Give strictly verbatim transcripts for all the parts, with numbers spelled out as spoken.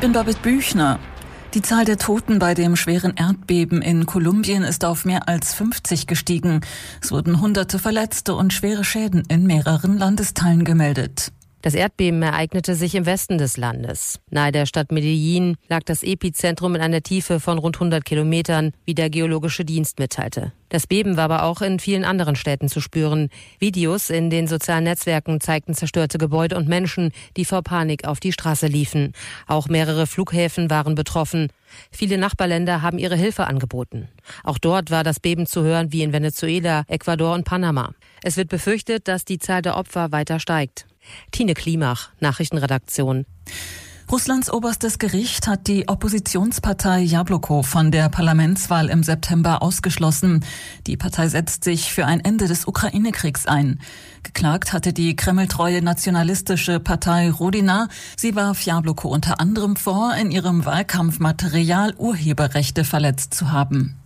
bin Babette Büchner. Die Zahl der Toten bei dem schweren Erdbeben in Kolumbien ist auf mehr als fünfzig gestiegen. Es wurden hunderte Verletzte und schwere Schäden in mehreren Landesteilen gemeldet. Das Erdbeben ereignete sich im Westen des Landes. Nahe der Stadt Medellín lag das Epizentrum in einer Tiefe von rund hundert Kilometern, wie der Geologische Dienst mitteilte. Das Beben war aber auch in vielen anderen Städten zu spüren. Videos in den sozialen Netzwerken zeigten zerstörte Gebäude und Menschen, die vor Panik auf die Straße liefen. Auch mehrere Flughäfen waren betroffen. Viele Nachbarländer haben ihre Hilfe angeboten. Auch dort war das Beben zu hören wie in Venezuela, Ecuador und Panama. Es wird befürchtet, dass die Zahl der Opfer weiter steigt. Tine Klimach, Nachrichtenredaktion. Russlands oberstes Gericht hat die Oppositionspartei Jabloko von der Parlamentswahl im September ausgeschlossen. Die Partei setzt sich für ein Ende des Ukraine-Kriegs ein. Geklagt hatte die kremltreue nationalistische Partei Rodina. Sie warf Jabloko unter anderem vor, in ihrem Wahlkampfmaterial Urheberrechte verletzt zu haben.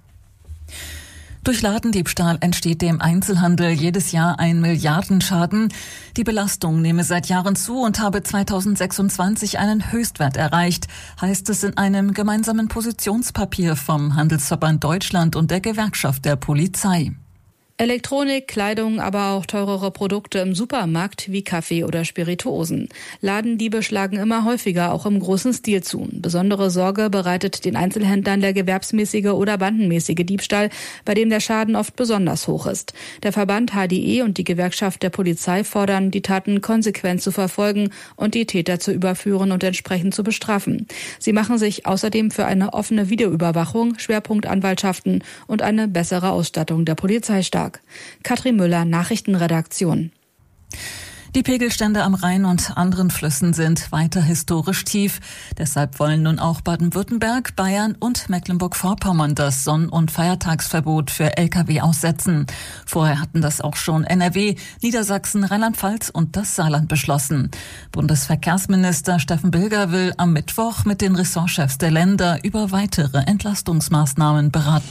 Durch Ladendiebstahl entsteht dem Einzelhandel jedes Jahr ein Milliardenschaden. Die Belastung nehme seit Jahren zu und habe zweitausendsechsundzwanzig einen Höchstwert erreicht, heißt es in einem gemeinsamen Positionspapier vom Handelsverband Deutschland und der Gewerkschaft der Polizei. Elektronik, Kleidung, aber auch teurere Produkte im Supermarkt wie Kaffee oder Spirituosen. Ladendiebe schlagen immer häufiger, auch im großen Stil zu. Besondere Sorge bereitet den Einzelhändlern der gewerbsmäßige oder bandenmäßige Diebstahl, bei dem der Schaden oft besonders hoch ist. Der Verband H D E und die Gewerkschaft der Polizei fordern, die Taten konsequent zu verfolgen und die Täter zu überführen und entsprechend zu bestrafen. Sie machen sich außerdem für eine offene Videoüberwachung, Schwerpunktanwaltschaften und eine bessere Ausstattung der Polizei stark. Katrin Müller, Nachrichtenredaktion. Die Pegelstände am Rhein und anderen Flüssen sind weiter historisch tief. Deshalb wollen nun auch Baden-Württemberg, Bayern und Mecklenburg-Vorpommern das Sonn- und Feiertagsverbot für L K W aussetzen. Vorher hatten das auch schon N R W, Niedersachsen, Rheinland-Pfalz und das Saarland beschlossen. Bundesverkehrsminister Steffen Bilger will am Mittwoch mit den Ressortchefs der Länder über weitere Entlastungsmaßnahmen beraten.